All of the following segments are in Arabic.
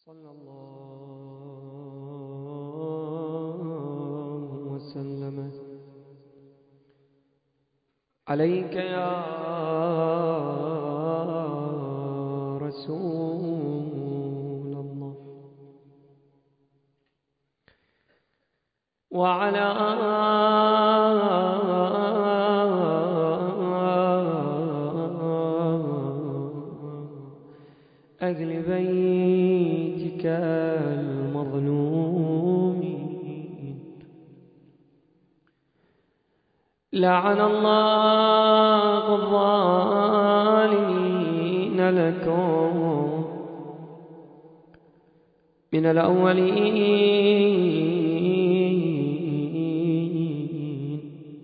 صلى الله وسلم عليك يا رسول الله وعلى أهل بيتك المظلومين. لعن الله الظالمين لكم من الأولين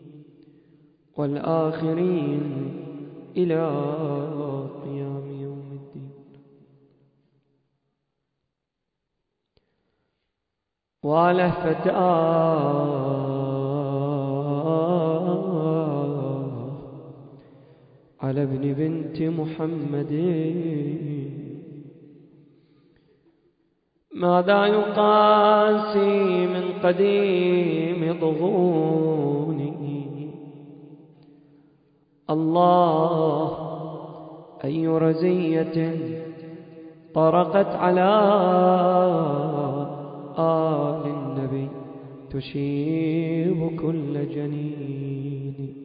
والآخرين إلى قيام يوم الدين. ولهفت على ابن بنت محمد ماذا يقاسي من قديم ضغوني. الله أي رزية طرقت على آل النبي تشيب كل جنين.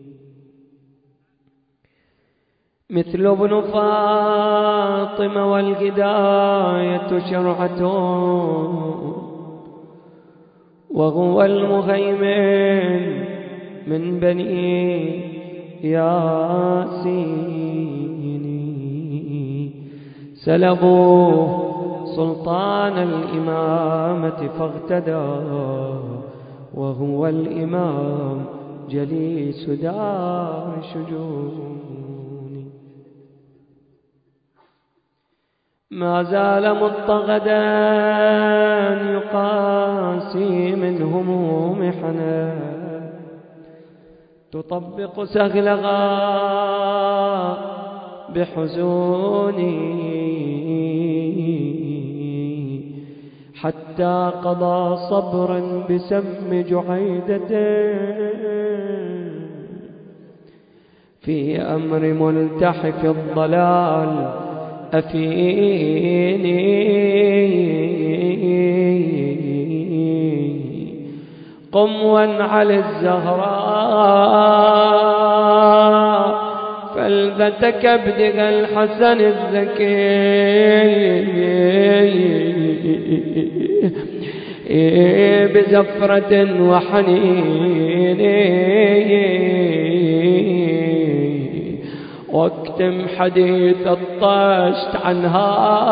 مثل ابن فاطمة والهداية شرعة وهو المهيمن من بني ياسين. سلبوه سلطان الإمامة فاغتدى وهو الإمام جليس دار شجون. ما زال مضطغدا يقاسي من هموم حنا تطبق سهلها بحزوني حتى قضى صبرا بسم جعيدة في أمر ملتحف الضلال أفيني. قم وانعل الزهراء فلذة كبدها الحسن الزكي بزفرة وحنين واكتم حديث الطشت عنها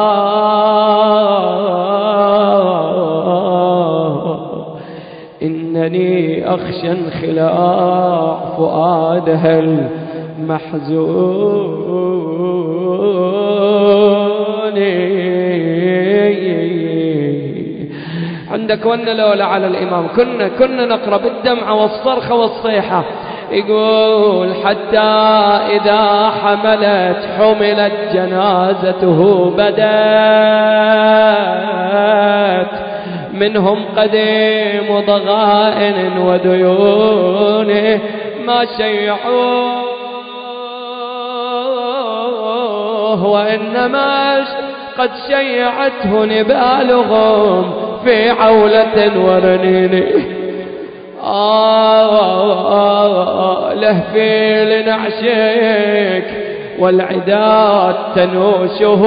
إنني أخشى انخلاع فؤادها المحزون. عندك ولا لولا على الإمام كنا نقرأ بالدمع والصرخة والصيحة. يقول حتى إذا حملت جنازته بدت منهم قديم ضغائن وديون ما شيعوه وإنما قد شيعته نبالهم في عولة ورنين. لهفي لنعشك والعداد تنوشه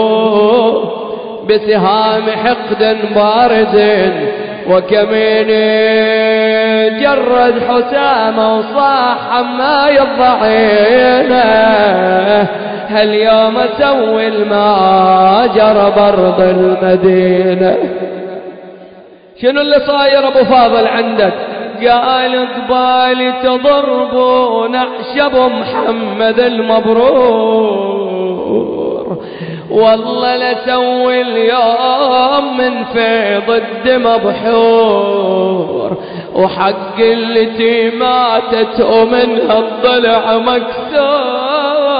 بسهام حقد بارد وكمين جرد حسام وصاح ما يضعينه هاليوم اسوي ما جرى برض المدينة. شنو اللي صاير ابو فاضل عندك؟ قال قبالي تضربون اعشب محمد المبرور والله لسوي اليوم من فيض الدم بحور وحق التي ماتت ومنها الضلع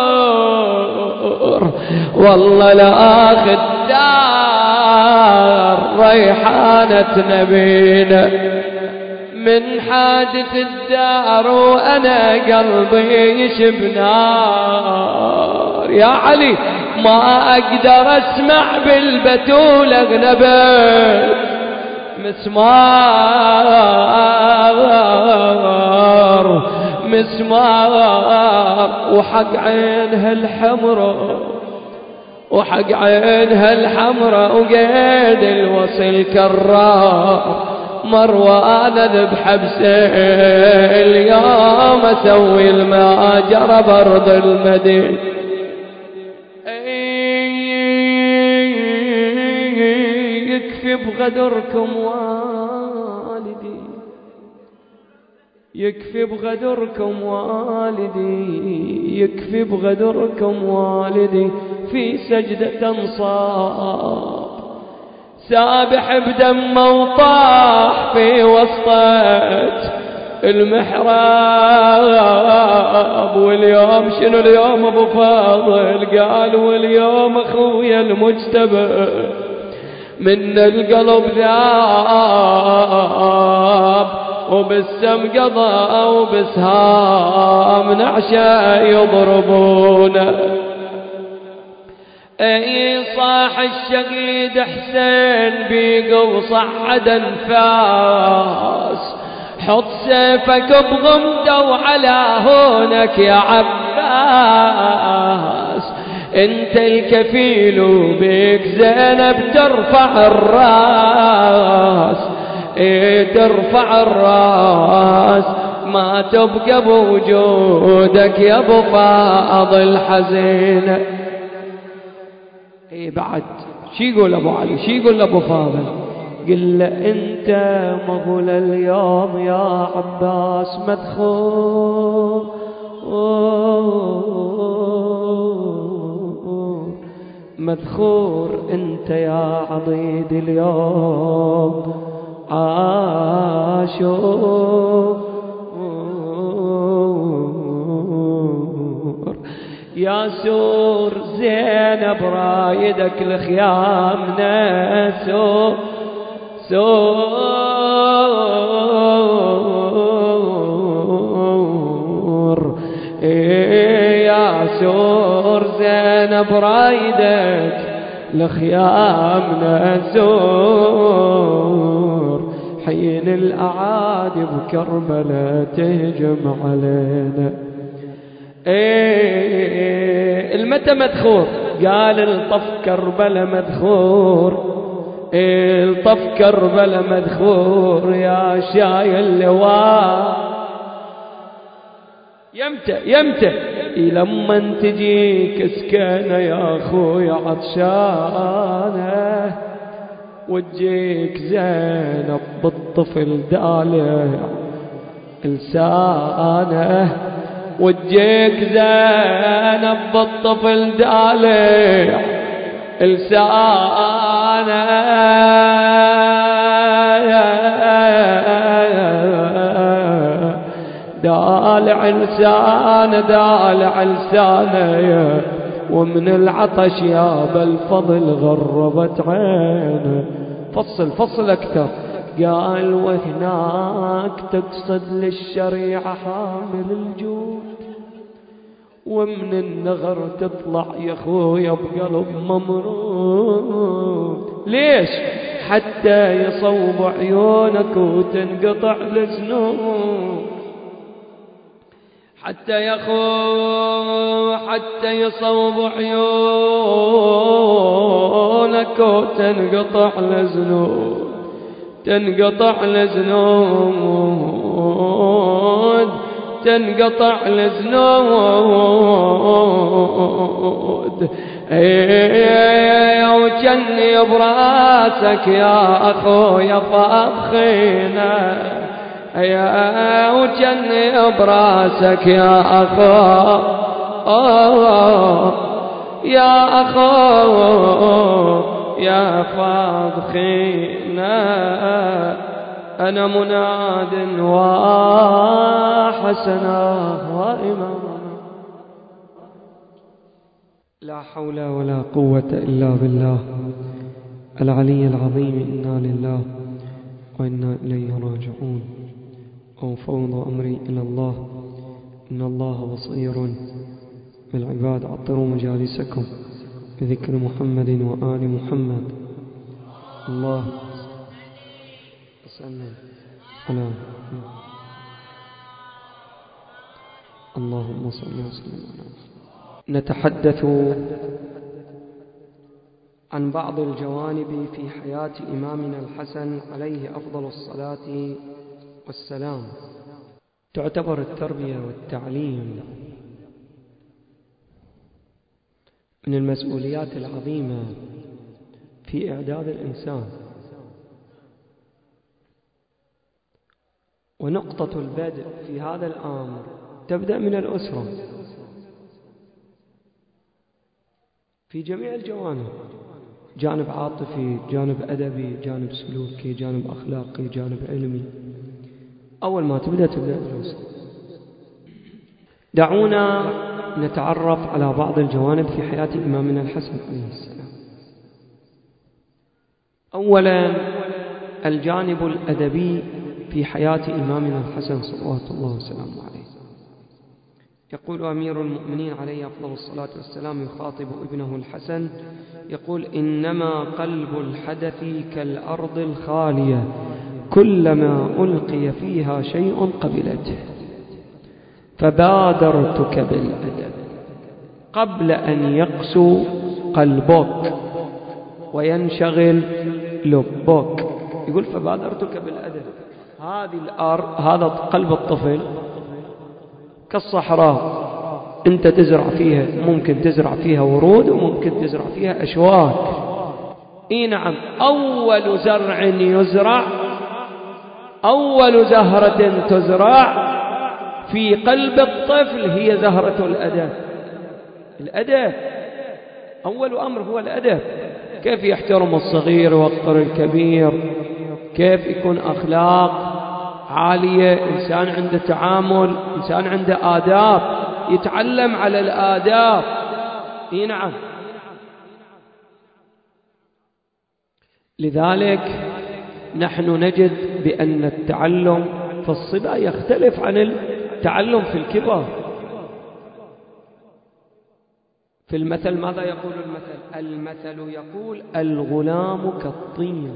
مكسور والله لا اخذ دار كانت نبينا من حادث الدار وأنا قلبي يشب نار. يا علي ما أقدر أسمع بالبتول أغنبت مسمار مسمار وحق عينها الحمراء وحق عينها الحمراء وقيد الوصل كرار. مروان ذبح بسيل اليوم اسوي الماجرة برض المدينة. يكفي بغدركم والدي يكفي بغدركم والدي يكفي بغدركم والدي في سجدة انصاب سابح بدمه وطاح في وسطة المحراب. واليوم شنو اليوم ابو فاضل؟ قال واليوم اخويا المجتبى من القلب ذاب وبالسم قضى وبسهام نعشا يضربونه. اي صاح الشقيد حسين بيقو صعد انفاس حط سيفك بغمده وعلى هونك يا عباس انت الكفيل وبيك زينب ترفع الراس ترفع الراس ما تبقى بوجودك يا ابو فاضل حزينه. اي بعد شي يقول ابو علي شي يقول ابو فاضل؟ قل له انت مغول اليوم يا عباس مدخول مدخور انت يا عضيد اليوم عاشور يا سور زينب رايدك لخيامنا سور يا سور زينب رايدك لخيامنا سور حين الأعادي بكربلاء تهجم علينا. المتى مدخور؟ قال الطف كربلاء مدخور الطف كربلاء مدخور يا شايل لواء. يمتى لما تجيك سكينة يا اخويا عطشانة وتجيك زينب بالطفل دالع لسانه وتجيك زينب بالطفل دالع لسانه دالع لسانه دالع لسانه ومن العطش يا بالفضل غربت عينه. فصل أكثر. قال وهناك تقصد للشريعة حامل الجود ومن النغر تطلع يا خويا بقلب ممرود. ليش؟ حتى يصوب عيونك وتنقطع الذنوب حتى يصوب عيونك وتنقطع الذنوب تنقطع الزنود وجني براسك يا اخويا فابخينا وجني براسك يا اخو يا فاضخينا. أنا مناد وحسنا وإماما. لا حول ولا قوة إلا بالله العلي العظيم. إنا لله وإنا إليه راجعون. وأفوض أمري إلى الله إن الله بصير بالعباد. عطروا مجالسكم بذكر محمد وآل محمد. الله وسلم على اللهم صل وسلم على. نتحدث عن بعض الجوانب في حياة إمامنا الحسن عليه أفضل الصلاة والسلام. تعتبر التربية والتعليم من المسؤوليات العظيمة في إعداد الإنسان، ونقطة البدء في هذا الأمر تبدأ من الأسرة في جميع الجوانب، جانب عاطفي، جانب أدبي، جانب سلوكي، جانب أخلاقي، جانب علمي. أول ما تبدأ بالأسرة. دعونا نتعرف على بعض الجوانب في حياة إمامنا الحسن عليه السلام. أولا الجانب الأدبي في حياة إمامنا الحسن صلوات الله وسلامه عليه. يقول أمير المؤمنين عليه أفضل الصلاة والسلام يخاطب ابنه الحسن، يقول: إنما قلب الحدث كالأرض الخالية كلما ألقي فيها شيء قبلته، فبادرتك بالأدب قبل أن يقسو قلبك وينشغل لبك. يقول فبادرتك بالأدب. هذه الأرض، هذا قلب الطفل كالصحراء، أنت تزرع فيها، ممكن تزرع فيها ورود وممكن تزرع فيها أشواك. نعم، أول زرع يزرع، أول زهرة تزرع في قلب الطفل هي زهرة الأدب. الأدب أول أمر هو الأدب، كيف يحترم الصغير ويوقر الكبير، كيف يكون أخلاق عالية، إنسان عنده تعامل، إنسان عنده آداب، يتعلم على الآداب. نعم، لذلك نحن نجد بأن التعلم في الصبا يختلف عن التعلم في الكبر. في المثل ماذا يقول المثل؟ المثل يقول: الغلام كالطين،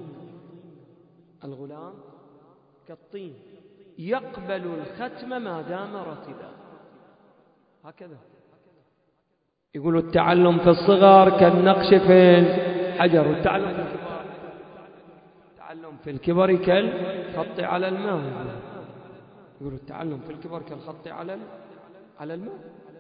الغلام كالطين يقبل الختم ما دام رطبا. هكذا يقول التعلم في الصغر كالنقش في الحجر، والتعلم في الكبر، التعلم في الكبر كالخط على الماء. يقول التعلم في الكبر كالخط على الماء.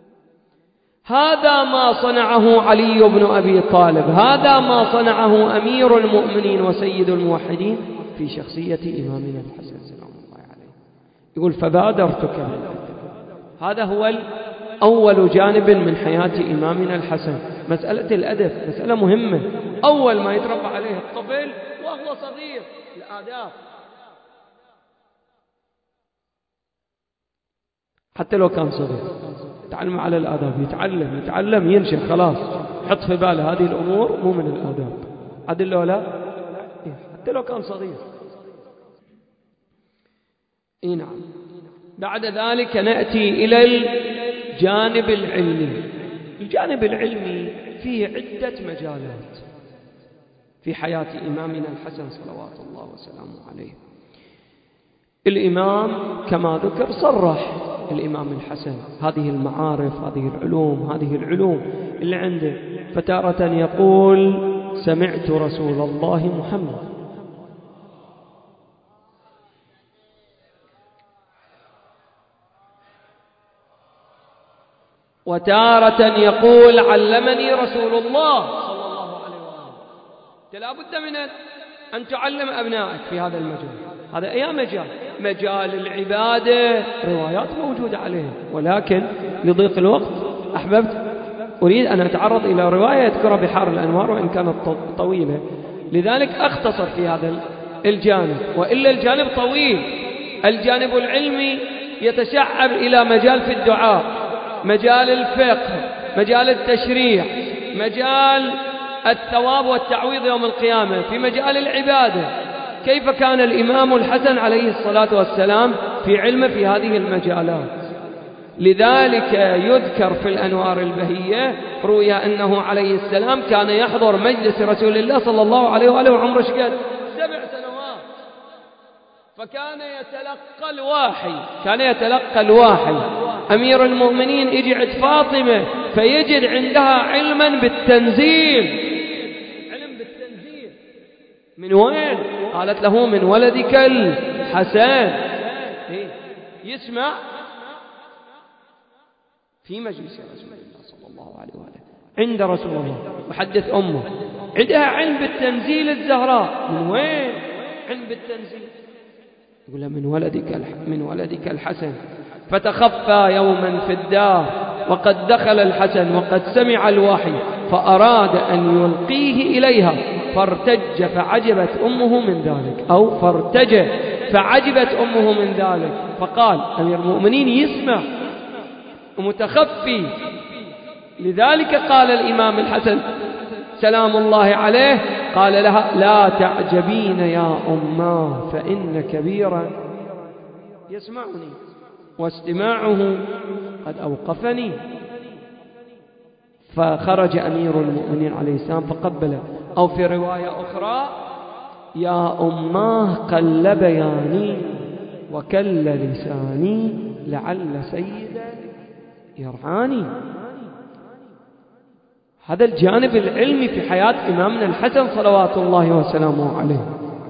هذا ما صنعه علي بن أبي طالب، هذا ما صنعه أمير المؤمنين وسيد الموحدين في شخصية إمامنا الحسن سلام الله عليه. يقول فبادرتك بالأدب. هذا هو أول جانب من حياة إمامنا الحسن، مسألة الأدب، مسألة مهمة. أول ما يتربى عليه الطفل وهو صغير الآداب، حتى لو كان صغير يتعلم على الآداب، يتعلم ينشأ، خلاص حط في باله هذه الأمور مو من الآداب، عدل ولا حتى لو كان صغير. نعم. بعد ذلك نأتي إلى الجانب العلمي. الجانب العلمي فيه عدة مجالات في حياة إمامنا الحسن صلوات الله وسلامه عليه. الإمام كما ذكر صرح الإمام الحسن هذه المعارف، هذه العلوم اللي عنده، فتارة يقول: سمعت رسول الله محمد، وتارة يقول: علمني رسول الله صلى الله عليه وآله. لا بد من أن تعلم أبنائك في هذا المجال. هذا أي مجال العبادة، روايات موجودة عليه، ولكن لضيق الوقت أحببت أريد أن أتعرض إلى رواية يذكرها بحار الأنوار وإن كانت طويلة، لذلك أختصر في هذا الجانب، وإلا الجانب طويل. الجانب العلمي يتشعب إلى مجال في الدعاء، مجال الفقه، مجال التشريع، مجال الثواب والتعويض يوم القيامة، في مجال العبادة، كيف كان الإمام الحسن عليه الصلاة والسلام في علمه في هذه المجالات. لذلك يذكر في الأنوار البهية روي أنه عليه السلام كان يحضر مجلس رسول الله صلى الله عليه وآله وعمره شقد 7 سنوات، فكان يتلقى الوحي. أمير المؤمنين يجي عند فاطمة فيجد عندها علما بالتنزيل. علم بالتنزيل من وين؟ قالت له من ولدك الحسن. يسمع في مجلس رسول الله صلى الله عليه وآله عند رسول الله وحدث أمه عندها علم بالتنزيل. الزهراء من وين علم بالتنزيل؟ يقول من ولدك الحسن. فتخفى يوما في الدار وقد دخل الحسن وقد سمع الوحي فأراد أن يلقيه إليها فارتج فعجبت أمه من ذلك. فقال أمير المؤمنين يسمع ومتخفي. لذلك قال الإمام الحسن سلام الله عليه قال لها لا تعجبين يا أماه فإن كبيرا يسمعني واستماعه قد أوقفني. فخرج أمير المؤمنين عليه السلام فقبله. أو في رواية أخرى يا أماه قل بياني وكل لساني لعل سيدا يرعاني. هذا الجانب العلمي في حياة إمامنا الحسن صلوات الله وسلامه عليه.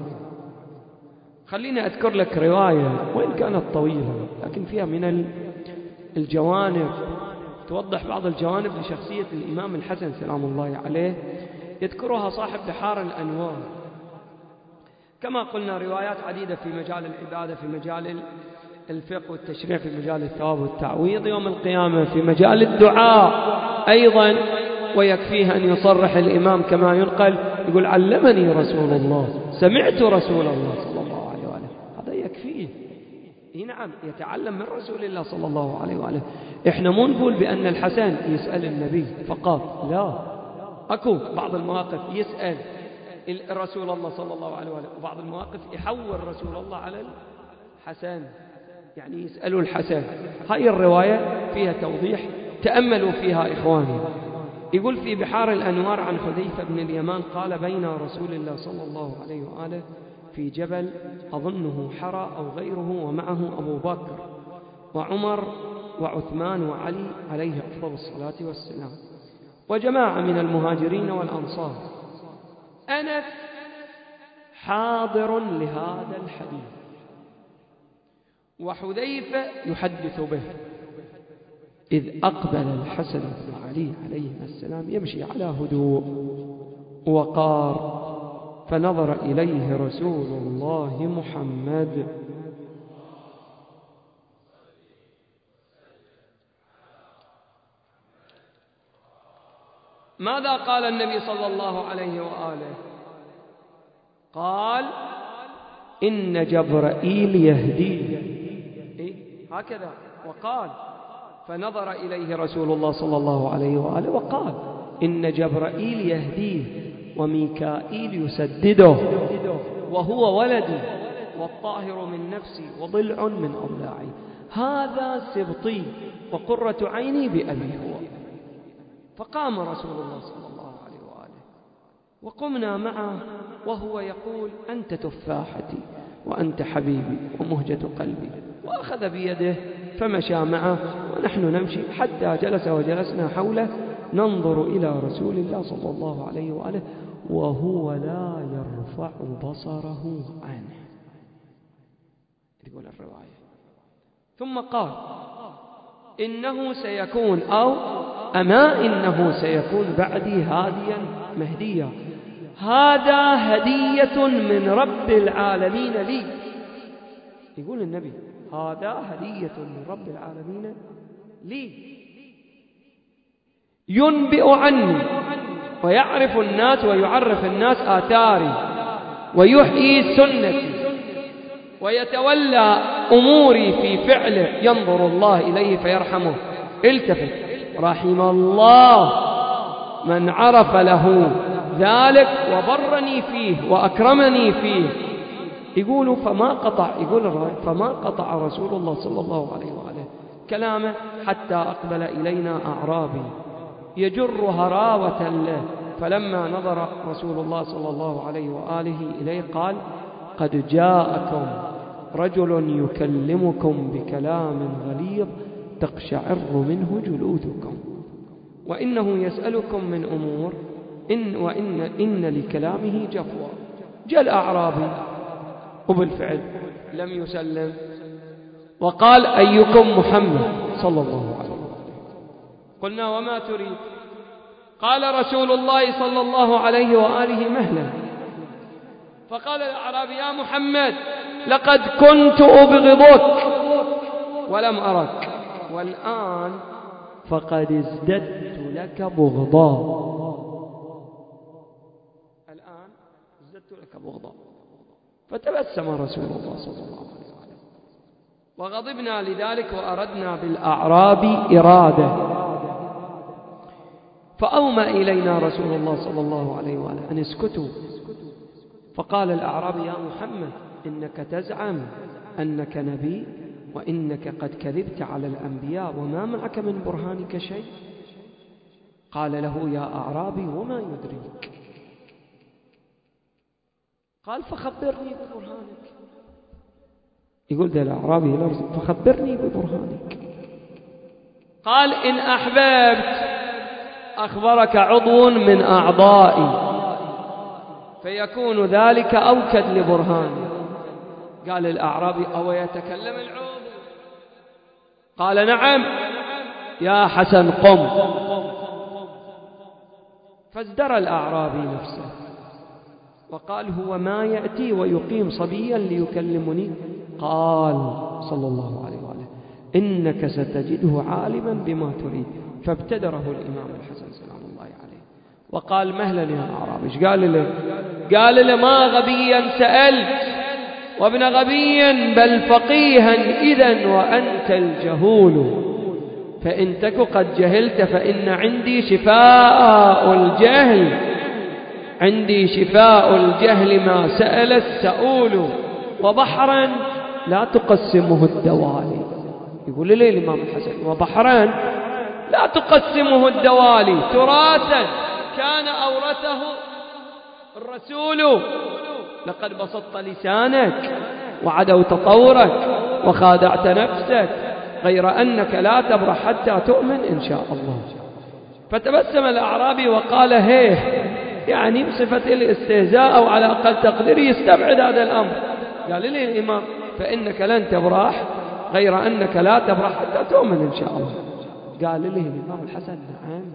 خليني أذكر لك رواية وإن كانت طويلة لكن فيها من الجوانب توضح بعض الجوانب لشخصية الإمام الحسن سلام الله عليه، يذكرها صاحب بحار الأنوار. كما قلنا روايات عديدة في مجال العبادة، في مجال الفقه والتشريع، في مجال الثواب والتعويض يوم القيامة، في مجال الدعاء أيضا. ويكفيه أن يصرح الإمام كما ينقل يقول علمني رسول الله، سمعت رسول الله صلى الله عليه وآله. هذا يكفيه. نعم يتعلم من رسول الله صلى الله عليه وآله. إحنا مو نقول بأن الحسن يسأل النبي فقط، لا، أكو بعض المواقف يسأل رسول الله صلى الله عليه وآله، وبعض المواقف يحول رسول الله على الحسن، يعني يسألوا الحسن. هاي الرواية فيها توضيح، تأملوا فيها إخواني. يقول في بحار الأنوار عن حذيفة بن اليمان قال بين رسول الله صلى الله عليه وآله في جبل أظنه حرى أو غيره ومعه أبو بكر وعمر وعثمان وعلي عليه أفضل الصلاة والسلام وجماعة من المهاجرين والأنصار. أنس حاضر لهذا الحديث وحذيفة يحدث به، إذ أقبل الحسن بن علي عليهما السلام يمشي على هدوء وقار، فنظر إليه رسول الله محمد ماذا قال النبي صلى الله عليه وآله؟ قال إن جبرائيل يهديه، هكذا. وقال فنظر إليه رسول الله صلى الله عليه وآله وقال إن جبرائيل يهديه وميكائيل يسدده وهو ولدي والطاهر من نفسي وضلع من أضلاعي، هذا سبطي وقرة عيني بأبي هو. فقام رسول الله صلى الله عليه وآله وقمنا معه وهو يقول أنت تفاحتي وأنت حبيبي ومهجة قلبي، وأخذ بيده فمشى معه ونحن نمشي حتى جلس وجلسنا حوله ننظر إلى رسول الله صلى الله عليه وآله وهو لا يرفع بصره عنه. يقول الرواية ثم قال إنه سيكون إنه سيكون بعدي هاديا مهديا، هذا هدية من رب العالمين لي. يقول النبي هذا هدية من رب العالمين لي، ينبئ عني ويعرف الناس ويعرف الناس آثاري ويحيي سنتي ويتولى أموري في فعله، ينظر الله إليه فيرحمه. التفت رحم الله من عرف له ذلك وبرني فيه وأكرمني فيه يقول فما قطع رسول الله صلى الله عليه وآله كلامه حتى أقبل إلينا أعرابي يجر هراوة له، فلما نظر رسول الله صلى الله عليه وآله إليه قال: قد جاءكم رجل يكلمكم بكلام غليظ تقشعر منه جلودكم، وإنه يسألكم من أمور إن لكلامه جفوة. جاء الأعرابي وبالفعل لم يسلم وقال: أيكم محمد صلى الله عليه وسلم؟ قلنا: وما تريد؟ قال: رسول الله صلى الله عليه وآله مهلا. فقال الأعرابي: يا محمد، لقد كنت أبغضك ولم أرك، والآن فقد ازددت لك بغضا. الآن ازددت لك بغضا. فتبسم رسول الله صلى الله عليه وسلم، وغضبنا لذلك وأردنا بالأعراب إرادة، فأومى إلينا رسول الله صلى الله عليه وآله أن اسكتوا. فقال الأعرابي: يا محمد، إنك تزعم أنك نبي، وإنك قد كذبت على الأنبياء، وما معك من برهانك شيء. قال له: يا أعرابي، وما يدريك؟ قال: فخبرني ببرهانك. يقول ذا الأعرابي: فخبرني ببرهانك. قال: إن أحببت أخبرك عضو من أعضائي فيكون ذلك أوكد لبرهاني. قال الأعرابي: أو يتكلم العضو؟ قال: نعم. يا حسن قم. فازدرى الأعرابي نفسه وقال: هو ما يأتي ويقيم صبيا ليكلمني؟ قال صلى الله عليه وآله: إنك ستجده عالما بما تريد. فابتدره الإمام الحسن سلام الله عليه وقال: مهلا يا أعرابي. إيش قال له؟ قال له: ما غبيا سألت، وابن غبي بل فقيها إذن وأنت الجهول، فإن تك قد جهلت فإن عندي شفاء الجهل، عندي شفاء الجهل ما سأل السؤول، وبحرا لا تقسمه الدوالي. يقول لي الإمام الحسن: وبحرا لا تقسمه الدوالي، تراثا كان أورثه الرسول، لقد بسطت لسانك وعدوت طورك وخادعت نفسك، غير أنك لا تبرح حتى تؤمن إن شاء الله. فتبسم الأعرابي وقال: هيه، يعني بصفة الاستهزاء أو على أقل تقدير يستبعد هذا الأمر. قال لي الإمام: فإنك لن تبرح، غير أنك لا تبرح حتى تؤمن إن شاء الله. قال له الإمام الحسن: نعم.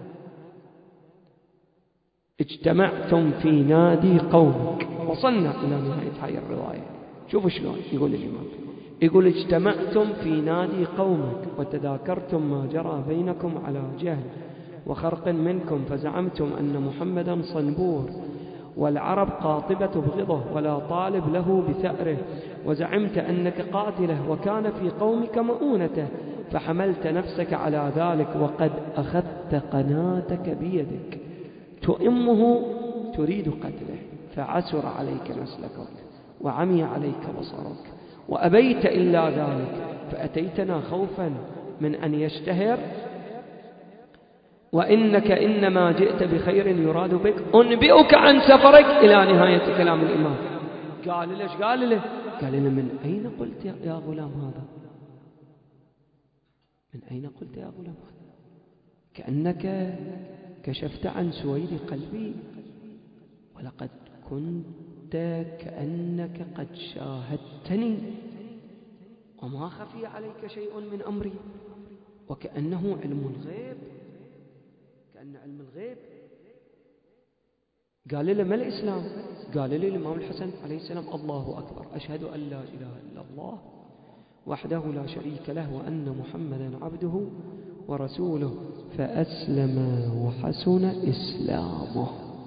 اجتمعتم في نادي قومك. وصلنا إلى نهاية هذه الرواية. شوفوا شلون يقول الإمام. يقول: اجتمعتم في نادي قومك وتذاكرتم ما جرى بينكم على جهل وخرق منكم، فزعمتم أن محمدا صنبور والعرب قاطبة بغضه ولا طالب له بثأره، وزعمت أنك قاتله وكان في قومك مؤونته، فحملت نفسك على ذلك، وقد أخذت قناتك بيدك تؤمه تريد قتله، فعسر عليك مسلكك وعمي عليك بصرك، وأبيت إلا ذلك، فأتيتنا خوفا من أن يشتهر، وإنك إنما جئت بخير يراد بك، أنبئك عن سفرك، إلى نهاية كلام الإمام. قال له: قال له: من أين قلت يا غلام هذا؟ من أين قلت يا غلام هذا؟ كأنك كشفت عن سويد قلبي، ولقد كنت كأنك قد شاهدتني، وما خفي عليك شيء من أمري، وكأنه علم الغيب، كأن علم الغيب. قال له: ما الإسلام؟ قال له الإمام الحسن عليه السلام: الله أكبر، أشهد أن لا إله إلا الله وحده لا شريك له، وأن محمدا عبده ورسوله، فأسلم وحسن إسلامه.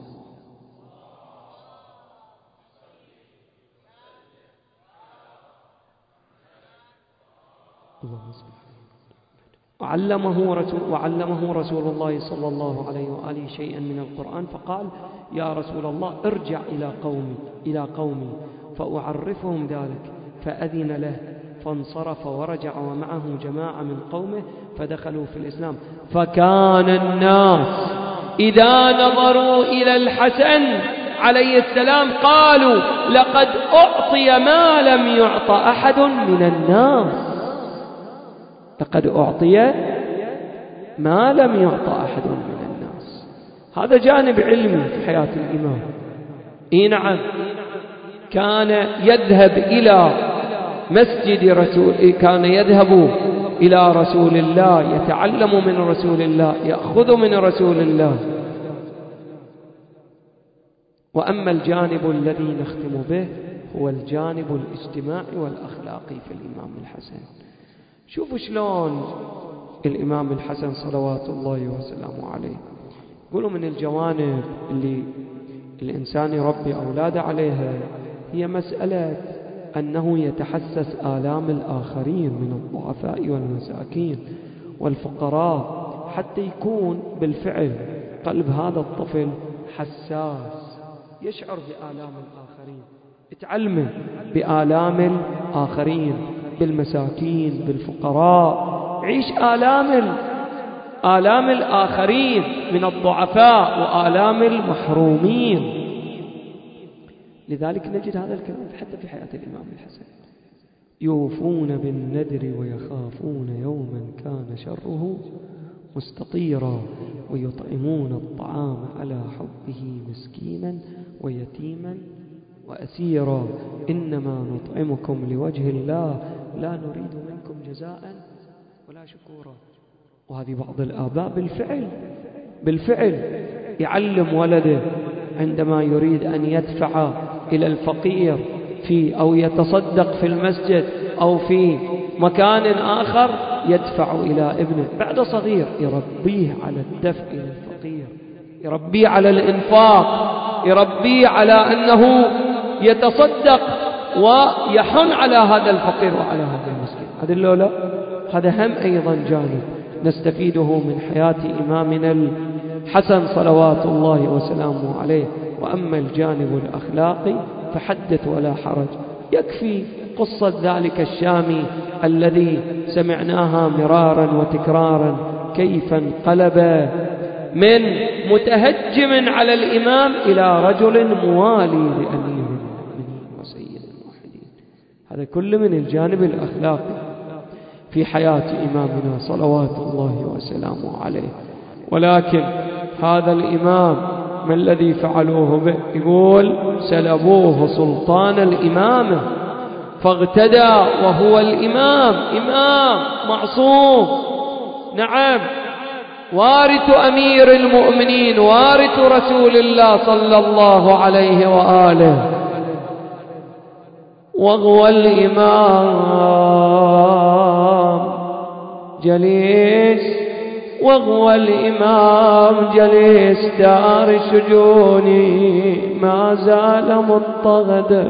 وعلمه رسول الله صلى الله عليه وآله شيئا من القرآن، فقال: يا رسول الله، ارجع إلى قومي فأعرفهم ذلك. فأذن له فانصرف ورجع ومعه جماعة من قومه فدخلوا في الإسلام. فكان الناس إذا نظروا إلى الحسن عليه السلام قالوا لقد أعطي ما لم يعط أحد من الناس. لقد أعطي ما لم يعط أحد من الناس. هذا جانب علمي في حياة الإمام. نعم، كان يذهب إلى مسجد كان يذهب إلى رسول الله، يتعلم من رسول الله، يأخذ من رسول الله. وأما الجانب الذي نختم به هو الجانب الاجتماعي والأخلاقي في الإمام الحسن. شوفوا شلون الإمام الحسن صلوات الله وسلامه عليه، يقولوا من الجوانب اللي الإنسان يربي أولاده عليها هي مسألة أنه يتحسس آلام الآخرين من الضعفاء والمساكين والفقراء، حتى يكون بالفعل قلب هذا الطفل حساس، يشعر بآلام الآخرين، يتعلم بآلام الآخرين، بالمساكين، بالفقراء، عيش آلام الآخرين من الضعفاء وآلام المحرومين. لذلك نجد هذا الكلام حتى في حياة الإمام الحسن: يوفون بالنذر ويخافون يوما كان شره مستطيرا ويطعمون الطعام على حبه مسكينا ويتيما وأسيرا إنما نطعمكم لوجه الله لا نريد منكم جزاء ولا شكورا. وهذه بعض الآباء بالفعل يعلم ولده عندما يريد أن يدفع إلى الفقير أو يتصدق في المسجد أو في مكان آخر، يدفع إلى ابنه بعد صغير، يربيه على الدفع إلى الفقير، يربيه على الإنفاق، يربيه على أنه يتصدق ويحن على هذا الفقير وعلى هذا المسكين. هذا اللولا هذا هم أيضا جانب نستفيده من حياة إمامنا الحسن صلوات الله وسلامه عليه. وأما الجانب الأخلاقي فحدث ولا حرج، يكفي قصة ذلك الشامي الذي سمعناها مرارا وتكرارا، كيف انقلب من متهجم على الإمام إلى رجل موالي لأمير المؤمنين وسيد الموحدين. هذا كله من الجانب الأخلاقي في حياة إمامنا صلوات الله وسلامه عليه. ولكن هذا الإمام ما الذي فعلوه به؟ يقول: سلبوه سلطان الإمامة فاغتدى وهو الإمام، إمام معصوم، نعم، وارث أمير المؤمنين، وارث رسول الله صلى الله عليه وآله، وهو الإمام جليس، وهو الإمام جليس دار الشجون، ما زال مضطهدا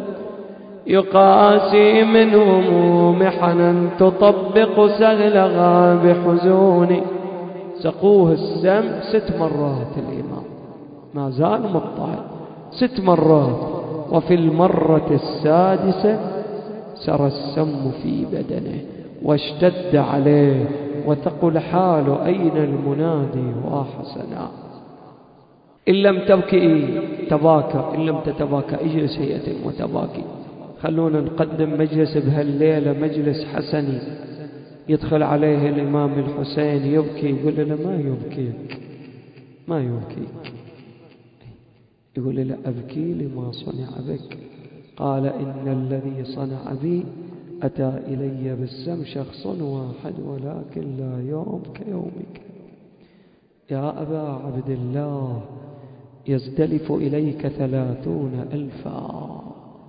يقاسي منهم محنا تطبق سهلها بحزون. سقوه السم 6 مرات الإمام، ما زال مضطهد 6 مرات، وفي المرة السادسة سرى السم في بدنه واشتد عليه وثقل حاله: أين المنادي وحسنا؟ إن لم تبكي تباكى، إن لم تتباكى اجلس هيئة المتباكي. خلونا نقدم مجلس بهالليلة، مجلس حسني. يدخل عليه الإمام الحسين يبكي، يقول له: ما يبكيك، ما يبكيك. يقول له: أبكي لما صنع بك. قال: إن الذي صنع بي أتى إلي بالسم شخص واحد ولكن لا يوم كيومك. يا أبا عبد الله يزدلف إليك 30,000.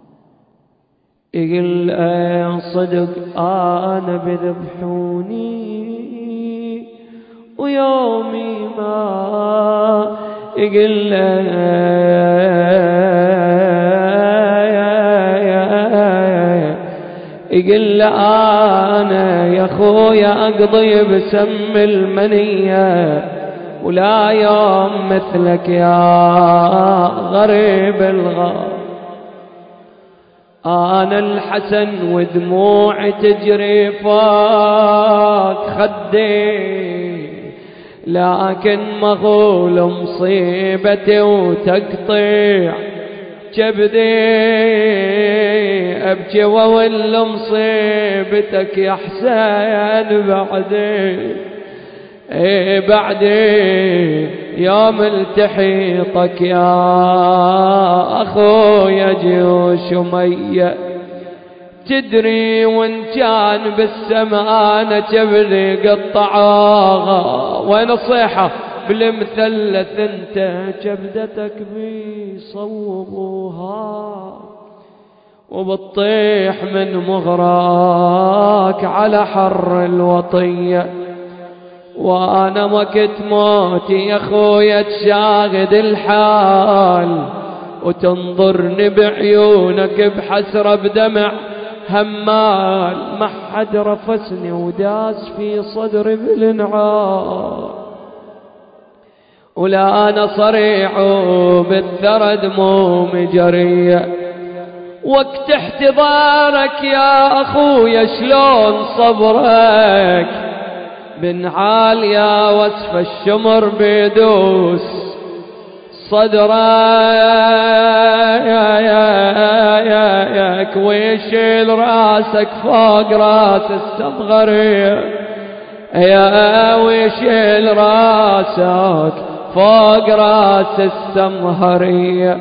يقول: صدق أنا بذبحوني ويومي ما، يقول يقول أنا يا خويا أقضي بسم المنية ولا يوم مثلك يا غريب الغار. أنا الحسن ودموعي تجري فوق خدي، لكن مغول مصيبتي وتقطيع كبدي، أبكي وأول مصيبتك يا حسين بعدي، بعدي يوم التحيطك يا أخويا جيوش أمية. تدري وإن كان بالسمانة كبدي قطعوها، وين الصيحة بالمثلث انت كبدتك بيصوبوها، وبتطيح من مغراك على حر الوطية. وانا وقت موتي يا خويا تشاهد الحال، وتنظرني بعيونك بحسرة بدمع همال، ما حد رفسني وداس في صدري بالنعال، ولا أنا صريع بالثرى دمومي جرية. وقت احتضارك يا أخويا شلون صبرك بنعال يا وصف الشمر بيدوس صدرك، ويشيل راسك فوق راس السمغرية، يا ويشيل راسك فوق راس السمهرية،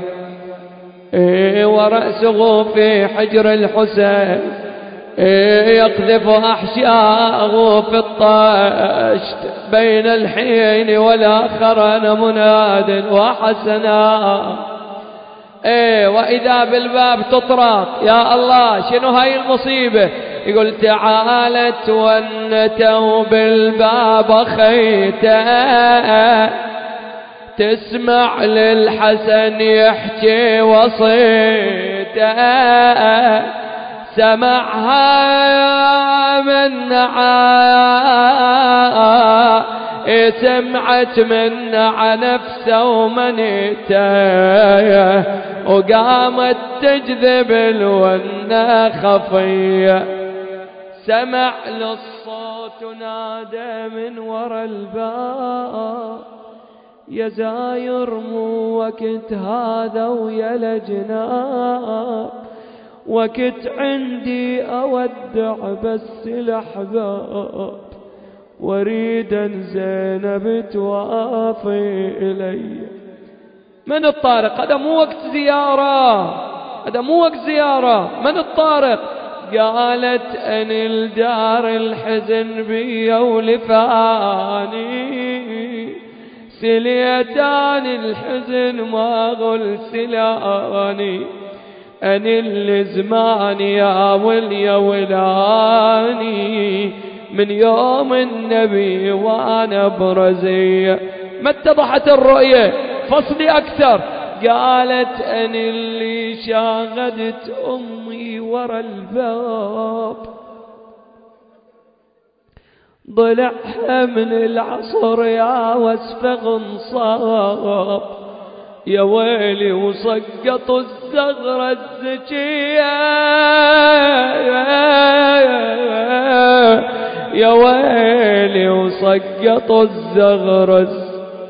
ورأسه في حجر الحسين يقذف أحشاءه في الطشت بين الحين والآخر أنا مناد وحسنا. وإذا بالباب تطرق يا الله شنو هاي المصيبة، يقول تعالت ونتوا بالباب خيته، تسمع للحسن يحكي وصيته، سمعها منها سمعت منها نفسه ومنيته، وقامت تجذب الونة خفية، سمع للصوت نادى من ورا الباب، يا زاير مو وقت هذا ويا لجناب، وقت عندي أودع بس الأحباب، وريدا زينب توافي إلي. من الطارق؟ هذا مو وقت زيارة، هذا مو وقت زيارة. من الطارق؟ قالت أن الدار الحزن بي ولفاني، سليتان الحزن ما غل سلاني، أن اللي زماني يا ولي ولاني، من يوم النبي وانا برزية. ما اتضحت الرؤية؟ فصلي أكثر. قالت أن اللي شاغدت أمي ورا الباب، ضلعها من العصر يا وسف غنصاب، يا ويلي وسقط الزغرة الزكية، يا ويلي وسقط الزغرة.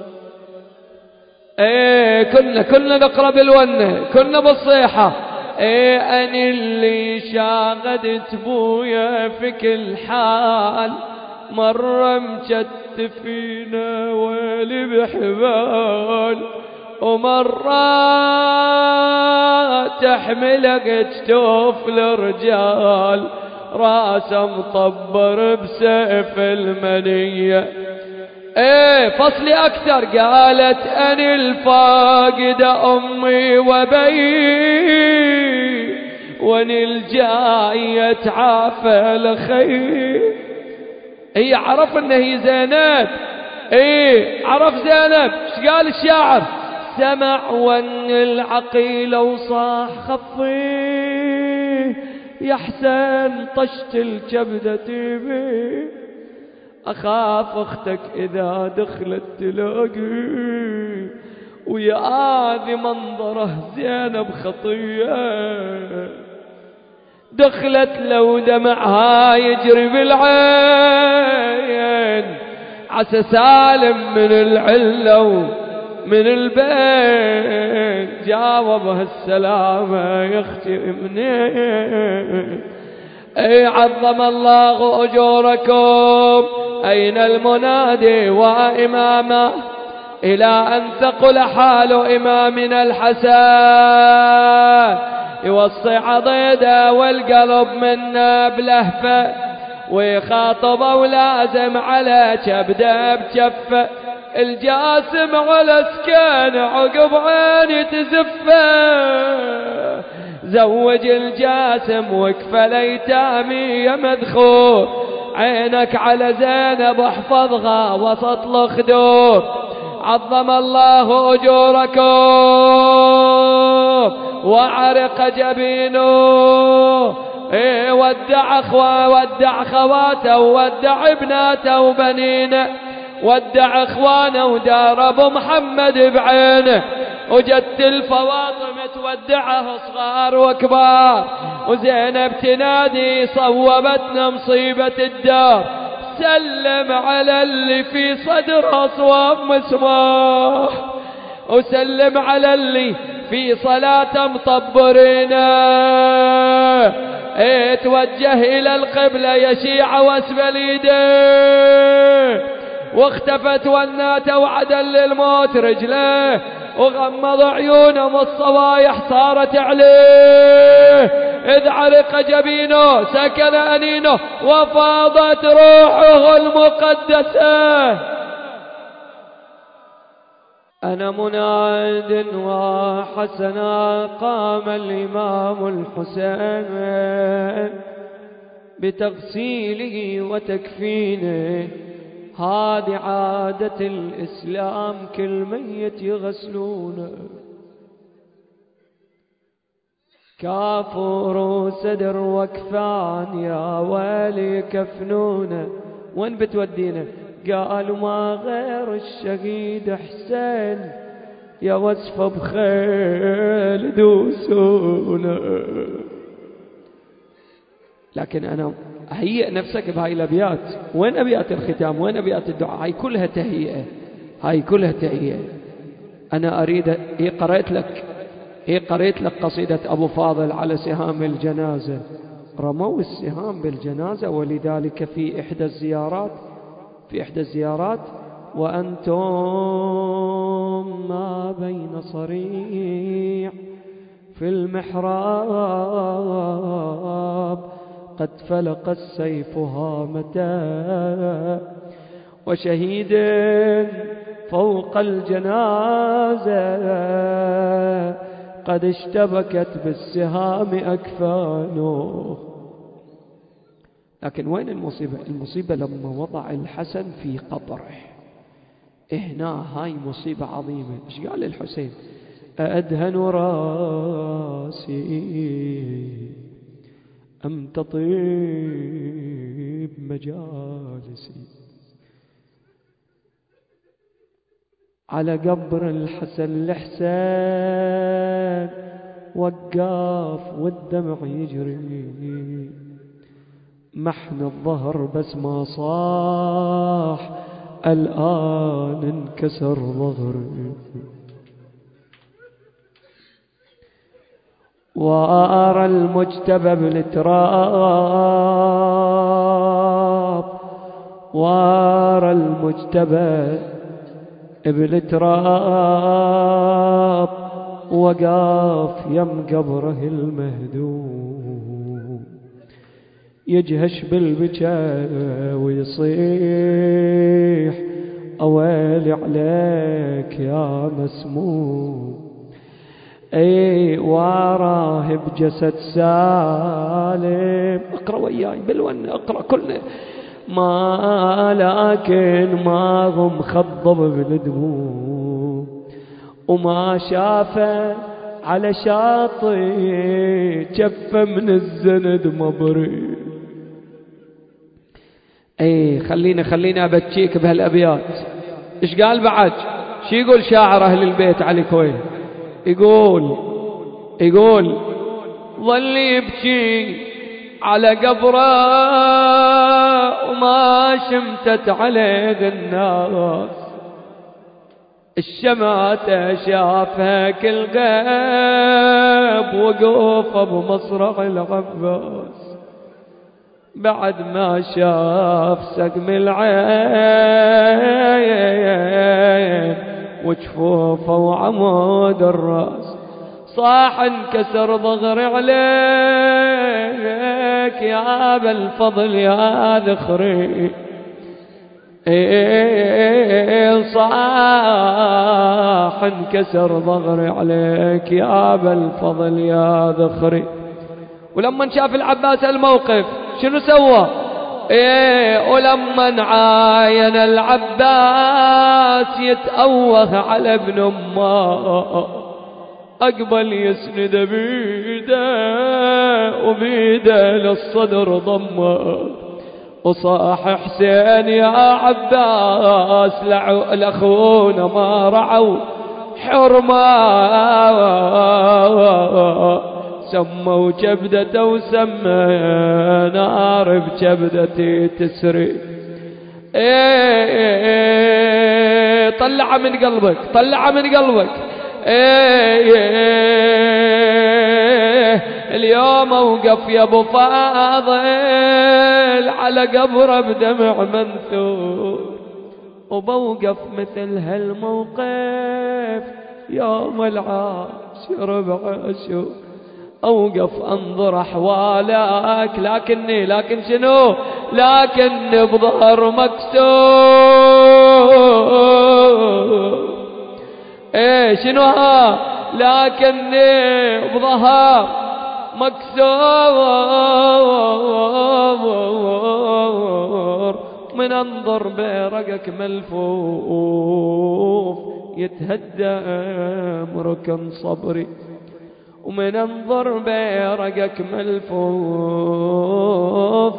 كنا نقرأ بالونة، كنا بالصيحة. أنا اللي شاغدت بويا في كل حال، مرة مجتفينا ويلي بحبال، ومرة تحملك تشوف الرجال، راسه مطبر بسيف المنية. فصلي أكثر. قالت أنا الفاقدة أمي وبي، وأنا الجاية تعافى لخير. هي عرف أنه هي زينب، عرف زينب. ايش قال الشاعر؟ سمع وأن العقيل وصاح خفي، يا حسين طشت الكبدة بي، أخاف أختك إذا دخلت تلاقي، ويا آذي منظره زينب خطية. دخلت لو دمعها يجري بالعين، عسى سالم من العلة ومن البين، جاوبها السلامة يا اختي منين؟ اي عظم الله اجوركم، اين المنادي وامامه، الى ان ثقل حال امامنا الحسن، يوصي عضيده والقلب منا بلهفه، ويخاطب ولازم على كبده بجفه، الجاسم على سكان عقب عيني تزفه، زوج الجاسم وكفى الايتامي يا مذخور، عينك على زينب احفظها وسط الخدور، عظم الله اجوركم وعرق جبينه، ودع اخوه ودع خواته ودع ابناته وبنينه، ودع اخوانه ودار ابو محمد بعينه، وجدت الفواطم تودعه صغار وكبار، وزينب تنادي صوبتنا مصيبة الدار، سلم على اللي في صدره صواب مسمار، وسلم على اللي في صلاة مطبرينا، توجه إلى القبلة يا شيعة واسفل ايديه، واختفت والنات وعدا للموت رجله، وغمض عيونهم الصوايح صارت عليه، إذ عرق جبينه سكن أنينه وفاضت روحه المقدسة. أنا مناد وحسنا قام الإمام الحسين بتغسيله وتكفينه، هذه عادة الإسلام كل ميت يغسلونه، كافور صدر وكفان يا ويلي كفنونه، وين بتودينا؟ قالوا ما غير الشهيد حسين يا وصفه بخيل دوسونه. لكن أنا هيئ نفسك بهاي الأبيات، وين أبيات الختام؟ وين أبيات الدعاء؟ هاي كلها تهيئة، هاي كلها تهيئة. أنا أريد قريت لك قصيدة أبو فاضل على سهام الجنازة، رموا السهام بالجنازة، ولذلك في إحدى الزيارات وأنتم ما بين صريع في المحراب، قد فلق السيف هامته، وشهيد فوق الجنازة قد اشتبكت بالسهام أكفانه. لكن وين المصيبة؟ المصيبة لما وضع الحسن في قبره، هنا هاي مصيبة عظيمة. ايش قال الحسين؟ أدهن راسي أم تطيب مجالسي، على قبر الحسن الحسين وقاف والدمع يجري، محن الظهر بس ما صاح الآن انكسر ظهري، وأرى المجتبى بالتراب، وأرى المجتبى بالتراب، وقاف يم قبره المهدوم، يجهش بالبكا ويصيح أويلي عليك يا مسموم، اي وراه بجسد سالم. اقرأ وياي بالون، اقرأ كلنا. ما لكن ما هم خضب بالدموع، وما شافه على شاطئ جفه من الزند مبري. اي خلينا ابكيك بهالابيات. ايش قال بعد؟ شو يقول شاعر اهل البيت علي كويل؟ يقول ظل يبكي على قبره وما شمتت عليه الناس، الشماتة شافها كل غيب وقوفه بمصرع العباس، بعد ما شاف سقم العين وجفوفه وعمود الراس، صاح انكسر ضغري عليك يا أبا الفضل يا ذخري، صاح انكسر ضغري عليك يا أبا الفضل يا ذخري. ولما شاف العباس الموقف شنو سوى؟ ولما عاين العباس يتأوه على ابن امه، أقبل يسند بيده وبيده للصدر ضمه، وصاح حسين يا عباس لأخونا ما رعوا حرمه، سموا كبدته وسمى نار بكبدتي تسري. طلع من قلبك، طلع من قلبك. اليوم اوقف يا ابو فاضل على قبره بدمع منثور، وبوقف مثل هالموقف يوم العاشر بعاشور، اوقف انظر احوالك لكن شنو؟ لكن بظهر مكسور. شنو ها؟ لكن بظهر مكسور، من انظر برقك ملفوف يتهدم ركن صبري، ومن انظر برقك ملفوف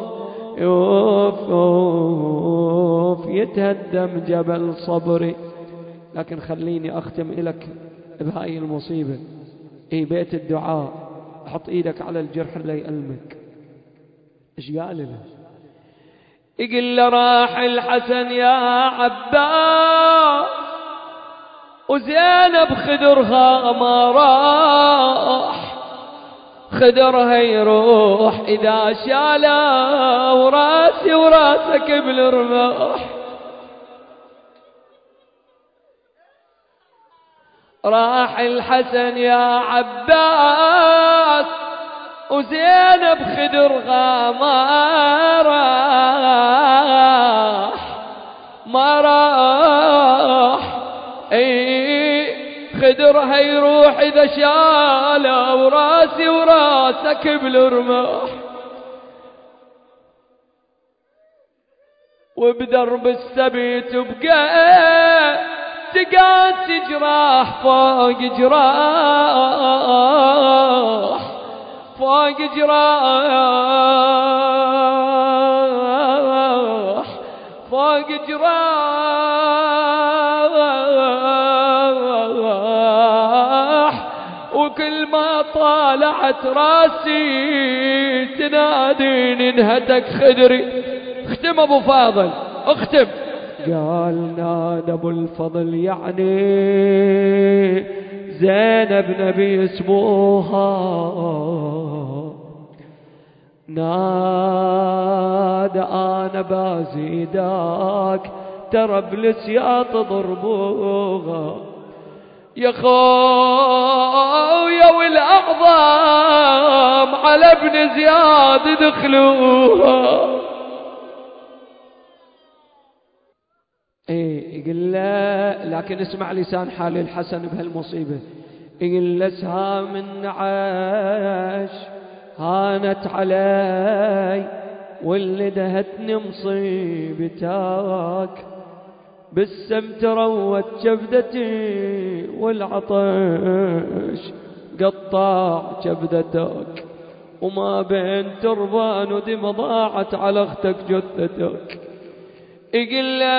يوف يتهدم جبل صبري. لكن خليني أختم إلك بهاي المصيبة. بيت الدعاء، حط إيدك على الجرح اللي يألمك. إيش قال له؟ يقول له راح الحسن يا عباس وزينب خدرها ما راح، خدرها يروح إذا شاله وراسي وراسك بالرماح. راح الحسن يا عباس وزينب خدرها ما راح خدرها يروح إذا شاله وراسي وراسك بالرماح. وبدرب السبي تبقى تقاس جراح فوق جراح فوق جراح فوق جراح، وكل ما طالعت راسي تناديني انهتك خدري. اختم ابو فاضل اختم. قال نادى ابو الفضل يعني زينب نبي اسموها، نادى انا بازيداك ترى بلسياط ضربوها، يا خويا والاعظام على ابن زياد دخلوها. يقول له لكن اسمع لسان حال الحسن بهالمصيبة. يقول له سهام النعاش هانت علي واللي دهتني مصيبتك، بالسم تروت كبدتي والعطش قطع كبدتك، وما بين تربان ودم ضاعت على اختك جثتك. يقول له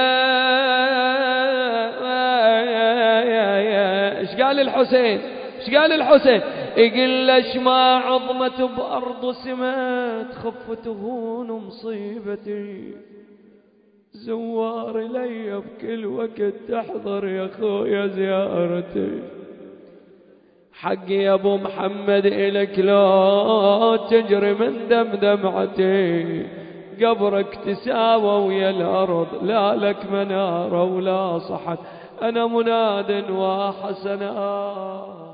ايش قال الحسين؟ ايش قال الحسين؟ يقول ليش ما عظمت بأرض سمت خف تهون مصيبتي زوار لي بكل وقت تحضر يا خويا زيارتي حقي يا ابو محمد إلك لا تجري من دمعتي قبرك تساوى ويا الأرض لا لك منارة ولا صحت أنا مناد وحسنا